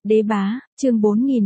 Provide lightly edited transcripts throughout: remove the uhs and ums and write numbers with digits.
Đế bá, chương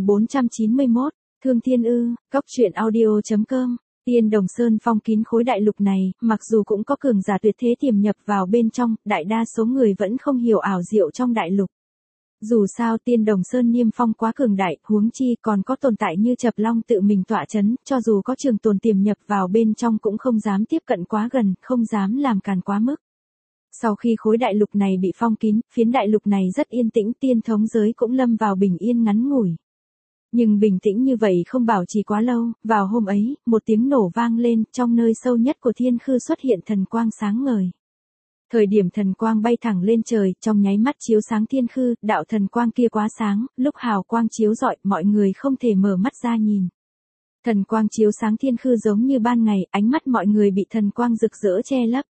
4491, Thương Thiên Ư, Cốc truyện audio.com. Tiên Đồng Sơn phong kín khối đại lục này, mặc dù cũng có cường giả tuyệt thế tiềm nhập vào bên trong, đại đa số người vẫn không hiểu ảo diệu trong đại lục. Dù sao Tiên Đồng Sơn niêm phong quá cường đại, huống chi còn có tồn tại như Chập Long tự mình tọa chấn, cho dù có trường tồn tiềm nhập vào bên trong cũng không dám tiếp cận quá gần, không dám làm càn quá mức. Sau khi khối đại lục này bị phong kín, phiến đại lục này rất yên tĩnh, tiên thống giới cũng lâm vào bình yên ngắn ngủi. Nhưng bình tĩnh như vậy không bảo trì quá lâu, vào hôm ấy, một tiếng nổ vang lên, trong nơi sâu nhất của thiên khư xuất hiện thần quang sáng ngời. Thời điểm thần quang bay thẳng lên trời, trong nháy mắt chiếu sáng thiên khư, đạo thần quang kia quá sáng, lúc hào quang chiếu rọi, mọi người không thể mở mắt ra nhìn. Thần quang chiếu sáng thiên khư giống như ban ngày, ánh mắt mọi người bị thần quang rực rỡ che lấp.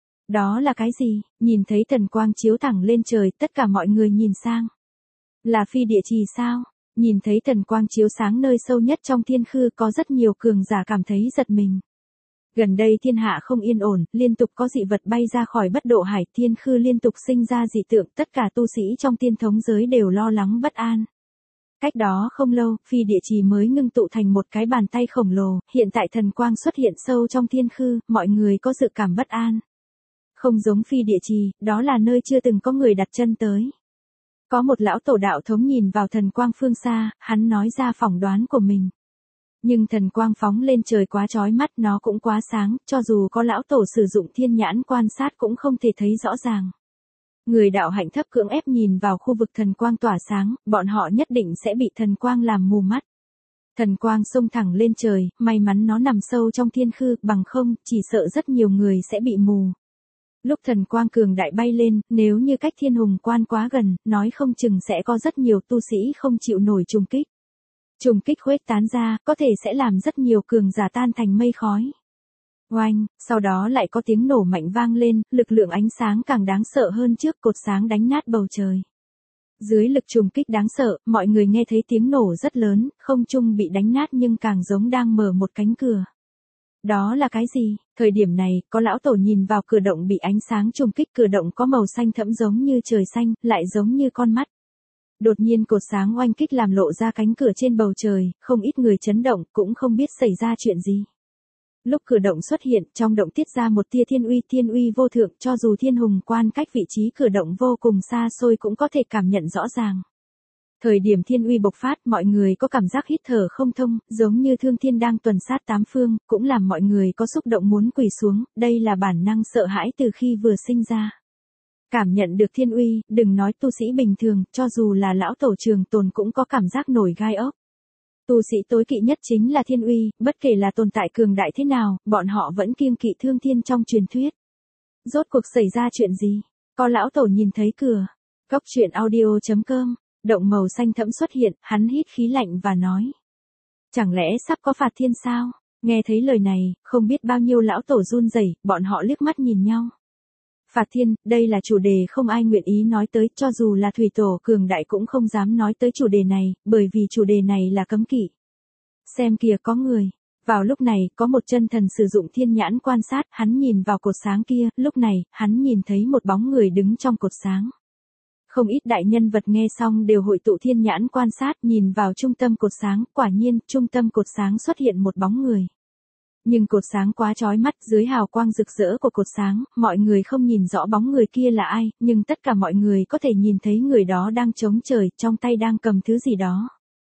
Đó là cái gì? Nhìn thấy thần quang chiếu thẳng lên trời, tất cả mọi người nhìn sang. Là phi địa trì sao? Nhìn thấy thần quang chiếu sáng nơi sâu nhất trong thiên khư, có rất nhiều cường giả cảm thấy giật mình. Gần đây thiên hạ không yên ổn, liên tục có dị vật bay ra khỏi bất độ hải, thiên khư liên tục sinh ra dị tượng, tất cả tu sĩ trong tiên thống giới đều lo lắng bất an. Cách đó không lâu, phi địa trì mới ngưng tụ thành một cái bàn tay khổng lồ, hiện tại thần quang xuất hiện sâu trong thiên khư, mọi người có dự cảm bất an. Không giống phi địa trì, đó là nơi chưa từng có người đặt chân tới. Có một lão tổ đạo thống nhìn vào thần quang phương xa, hắn nói ra phỏng đoán của mình. Nhưng thần quang phóng lên trời quá chói mắt, nó cũng quá sáng, cho dù có lão tổ sử dụng thiên nhãn quan sát cũng không thể thấy rõ ràng. Người đạo hạnh thấp cưỡng ép nhìn vào khu vực thần quang tỏa sáng, bọn họ nhất định sẽ bị thần quang làm mù mắt. Thần quang xông thẳng lên trời, may mắn nó nằm sâu trong thiên khư, bằng không, chỉ sợ rất nhiều người sẽ bị mù. Lúc thần quang cường đại bay lên, nếu như cách thiên hùng quan quá gần, nói không chừng sẽ có rất nhiều tu sĩ không chịu nổi trùng kích. Trùng kích khuếch tán ra, có thể sẽ làm rất nhiều cường giả tan thành mây khói. Oanh, sau đó lại có tiếng nổ mạnh vang lên, lực lượng ánh sáng càng đáng sợ hơn trước, cột sáng đánh nát bầu trời. Dưới lực trùng kích đáng sợ, mọi người nghe thấy tiếng nổ rất lớn, không trung bị đánh nát nhưng càng giống đang mở một cánh cửa. Đó là cái gì? Thời điểm này, có lão tổ nhìn vào cửa động bị ánh sáng trùng kích, cửa động có màu xanh thẫm giống như trời xanh, lại giống như con mắt. Đột nhiên cột sáng oanh kích làm lộ ra cánh cửa trên bầu trời, không ít người chấn động, cũng không biết xảy ra chuyện gì. Lúc cửa động xuất hiện, trong động tiết ra một tia thiên uy vô thượng, cho dù thiên hùng quan cách vị trí cửa động vô cùng xa xôi cũng có thể cảm nhận rõ ràng. Thời điểm thiên uy bộc phát, mọi người có cảm giác hít thở không thông, giống như thương thiên đang tuần sát tám phương, cũng làm mọi người có xúc động muốn quỳ xuống, đây là bản năng sợ hãi từ khi vừa sinh ra. Cảm nhận được thiên uy, đừng nói tu sĩ bình thường, cho dù là lão tổ trường tồn cũng có cảm giác nổi gai ốc. Tu sĩ tối kỵ nhất chính là thiên uy, bất kể là tồn tại cường đại thế nào, bọn họ vẫn kiêng kỵ thương thiên trong truyền thuyết. Rốt cuộc xảy ra chuyện gì? Có lão tổ nhìn thấy cửa. Cốc truyện audio.com. Động màu xanh thẫm xuất hiện, hắn hít khí lạnh và nói. Chẳng lẽ sắp có phạt thiên sao? Nghe thấy lời này, không biết bao nhiêu lão tổ run rẩy, bọn họ liếc mắt nhìn nhau. Phạt thiên, đây là chủ đề không ai nguyện ý nói tới, cho dù là thủy tổ cường đại cũng không dám nói tới chủ đề này, bởi vì chủ đề này là cấm kỵ. Xem kìa có người. Vào lúc này, có một chân thần sử dụng thiên nhãn quan sát, hắn nhìn vào cột sáng kia, lúc này, hắn nhìn thấy một bóng người đứng trong cột sáng. Không ít đại nhân vật nghe xong đều hội tụ thiên nhãn quan sát, nhìn vào trung tâm cột sáng, quả nhiên, trung tâm cột sáng xuất hiện một bóng người. Nhưng cột sáng quá chói mắt, dưới hào quang rực rỡ của cột sáng, mọi người không nhìn rõ bóng người kia là ai, nhưng tất cả mọi người có thể nhìn thấy người đó đang chống trời, trong tay đang cầm thứ gì đó.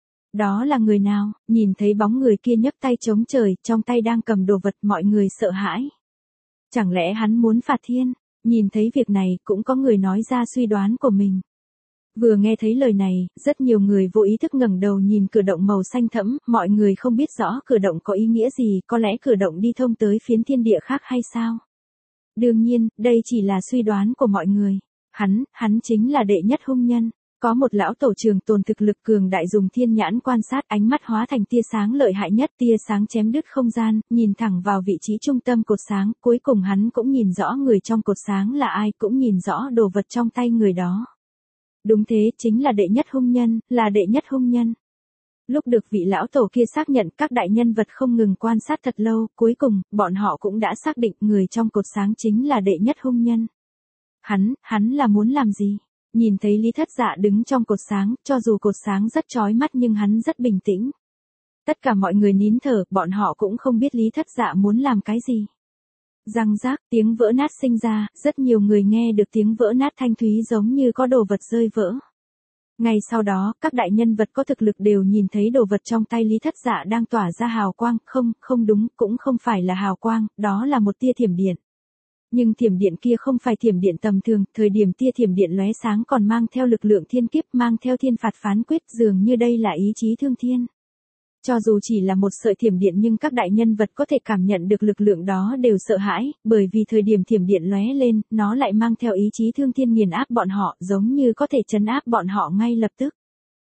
Đó là người nào? Nhìn thấy bóng người kia nhấc tay chống trời, trong tay đang cầm đồ vật, mọi người sợ hãi. Chẳng lẽ hắn muốn phạt thiên? Nhìn thấy việc này, cũng có người nói ra suy đoán của mình. Vừa nghe thấy lời này, rất nhiều người vô ý thức ngẩng đầu nhìn cửa động màu xanh thẫm, mọi người không biết rõ cửa động có ý nghĩa gì, có lẽ cửa động đi thông tới phiến thiên địa khác hay sao? Đương nhiên, đây chỉ là suy đoán của mọi người. Hắn chính là đệ nhất hung nhân. Có một lão tổ trường tồn thực lực cường đại dùng thiên nhãn quan sát, ánh mắt hóa thành tia sáng lợi hại nhất, tia sáng chém đứt không gian, nhìn thẳng vào vị trí trung tâm cột sáng, cuối cùng hắn cũng nhìn rõ người trong cột sáng là ai, cũng nhìn rõ đồ vật trong tay người đó. Đúng thế, chính là đệ nhất hung nhân, là đệ nhất hung nhân. Lúc được vị lão tổ kia xác nhận, các đại nhân vật không ngừng quan sát thật lâu, cuối cùng, bọn họ cũng đã xác định người trong cột sáng chính là đệ nhất hung nhân. Hắn là muốn làm gì? Nhìn thấy Lý Thất Dạ đứng trong cột sáng, cho dù cột sáng rất chói mắt nhưng hắn rất bình tĩnh. Tất cả mọi người nín thở, bọn họ cũng không biết Lý Thất Dạ muốn làm cái gì. Răng rác, tiếng vỡ nát sinh ra, rất nhiều người nghe được tiếng vỡ nát thanh thúy giống như có đồ vật rơi vỡ. Ngay sau đó, các đại nhân vật có thực lực đều nhìn thấy đồ vật trong tay Lý Thất Dạ đang tỏa ra hào quang, không đúng, cũng không phải là hào quang, đó là một tia thiểm điện. Nhưng thiểm điện kia không phải thiểm điện tầm thường, thời điểm tia thiểm điện lóe sáng còn mang theo lực lượng thiên kiếp, mang theo thiên phạt phán quyết, dường như đây là ý chí thương thiên. Cho dù chỉ là một sợi thiểm điện nhưng các đại nhân vật có thể cảm nhận được lực lượng đó đều sợ hãi, bởi vì thời điểm thiểm điện lóe lên, nó lại mang theo ý chí thương thiên nghiền áp bọn họ, giống như có thể trấn áp bọn họ ngay lập tức.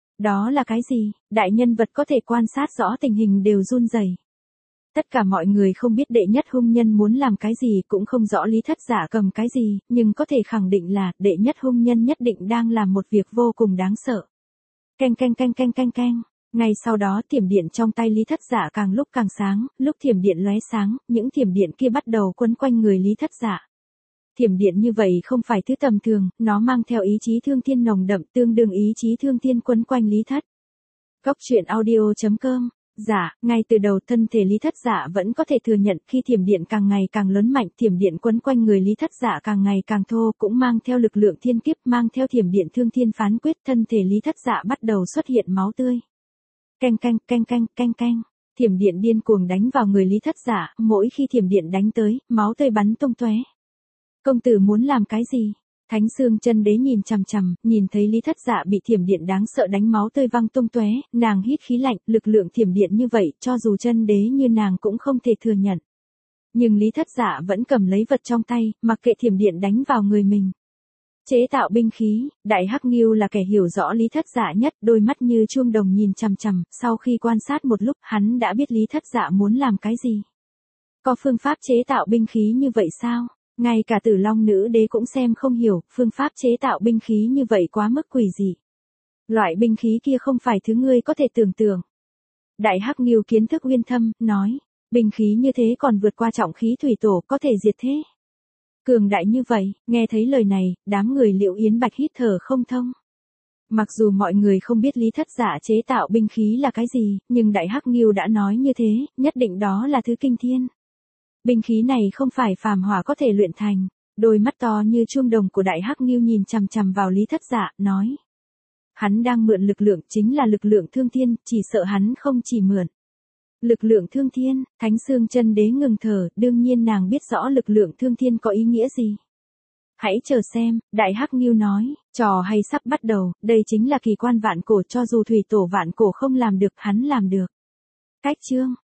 Đó là cái gì? Đại nhân vật có thể quan sát rõ tình hình đều run rẩy. Tất cả mọi người không biết đệ nhất hung nhân muốn làm cái gì, cũng không rõ Lý Thất Dạ cầm cái gì, nhưng có thể khẳng định là đệ nhất hung nhân nhất định đang làm một việc vô cùng đáng sợ. Canh canh canh canh canh canh. Ngay sau đó thiểm điện trong tay Lý Thất Dạ càng lúc càng sáng, lúc thiểm điện lóe sáng, những thiểm điện kia bắt đầu quấn quanh người Lý Thất Dạ. Thiểm điện như vậy không phải thứ tầm thường, nó mang theo ý chí thương thiên nồng đậm, tương đương ý chí thương thiên quấn quanh Lý Thất. Góc truyện audio.com. Dạ, ngay từ đầu thân thể Lý Thất Dạ vẫn có thể thừa nhận, khi thiểm điện càng ngày càng lớn mạnh, thiểm điện quấn quanh người Lý Thất Dạ càng ngày càng thô, cũng mang theo lực lượng thiên kiếp, mang theo thiểm điện thương thiên phán quyết, thân thể Lý Thất Dạ bắt đầu xuất hiện máu tươi. Canh canh canh canh canh canh. Thiểm điện điên cuồng đánh vào người Lý Thất Dạ, mỗi khi thiểm điện đánh tới, máu tươi bắn tung tóe. Công tử muốn làm cái gì? Thánh Xương Chân Đế nhìn chằm chằm, nhìn thấy Lý Thất Dạ bị thiểm điện đáng sợ đánh máu tươi văng tung tóe, nàng hít khí lạnh, lực lượng thiểm điện như vậy, cho dù Chân Đế như nàng cũng không thể thừa nhận. Nhưng Lý Thất Dạ vẫn cầm lấy vật trong tay, mặc kệ thiểm điện đánh vào người mình. Chế tạo binh khí, Đại Hắc Ngưu là kẻ hiểu rõ Lý Thất Dạ nhất, đôi mắt như chuông đồng nhìn chằm chằm, sau khi quan sát một lúc, hắn đã biết Lý Thất Dạ muốn làm cái gì. Có phương pháp chế tạo binh khí như vậy sao? Ngay cả Tử Long Nữ Đế cũng xem không hiểu, phương pháp chế tạo binh khí như vậy quá mức quỷ dị. Loại binh khí kia không phải thứ ngươi có thể tưởng tượng. Đại Hắc Ngưu kiến thức uyên thâm, nói, binh khí như thế còn vượt qua trọng khí thủy tổ, có thể diệt thế. Cường đại như vậy, nghe thấy lời này, đám người Liễu Yến Bạch hít thở không thông. Mặc dù mọi người không biết Lý Thất Dạ chế tạo binh khí là cái gì, nhưng Đại Hắc Ngưu đã nói như thế, nhất định đó là thứ kinh thiên. Binh khí này không phải phàm hỏa có thể luyện thành. Đôi mắt to như chuông đồng của Đại Hắc Ngưu nhìn chằm chằm vào Lý Thất Dạ, nói. Hắn đang mượn lực lượng, chính là lực lượng thương thiên, chỉ sợ hắn không chỉ mượn. Lực lượng thương thiên, Thánh Xương Chân Đế ngừng thở, đương nhiên nàng biết rõ lực lượng thương thiên có ý nghĩa gì. Hãy chờ xem, Đại Hắc Ngưu nói, trò hay sắp bắt đầu, đây chính là kỳ quan vạn cổ, cho dù thủy tổ vạn cổ không làm được, hắn làm được. Cách chương.